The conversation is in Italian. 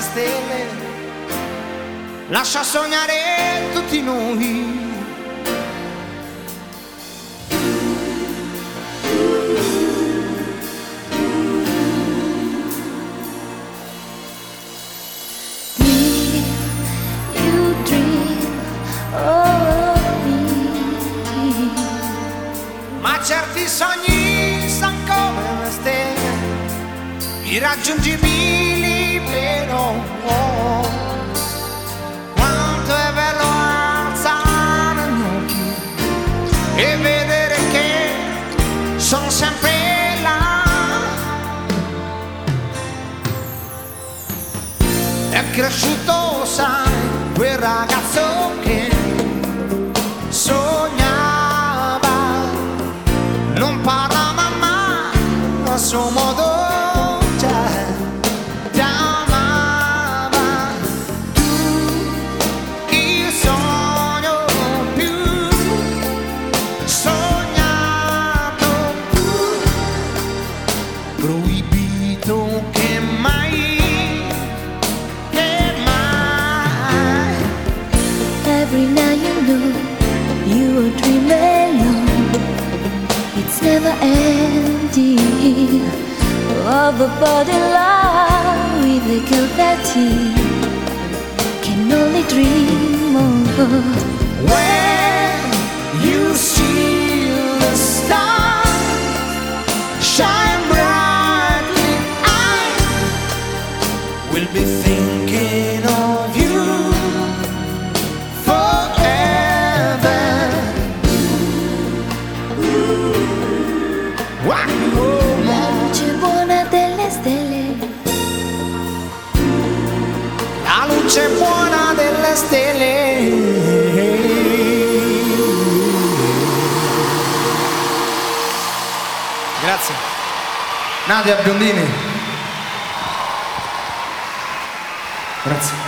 stelle, lascia sognare tutti noi. Ma certi sogni son come le stelle, irraggiungibili però. Quanto è bello alzare gli occhi e vedere che sono sempre là. È cresciuto, sai, quel ragazzo che sognava, non parlava mai a suo modo, già ti amava. Tu, il sogno più sognato, proibito che mai, che mai. Every night you know you will dream alone. It's never ending. Of a body love with a girl that he can only dream of. When you see the stars shine brightly, I will be thinking of you forever. La luce buona delle stelle, La luce buona delle stelle. Grazie. Nadia Biondini. Grazie.